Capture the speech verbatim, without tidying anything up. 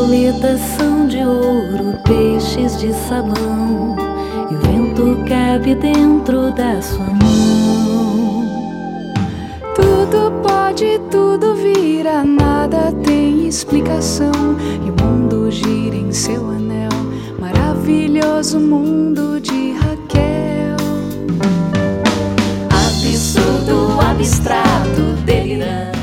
borboletas são de ouro, peixes de sabão, e o vento cabe dentro da sua mão. Tudo pode, tudo vira, nada tem explicação, e o mundo gira em seu anel, maravilhoso mundo de Raquel. Absurdo, abstrato, delirante,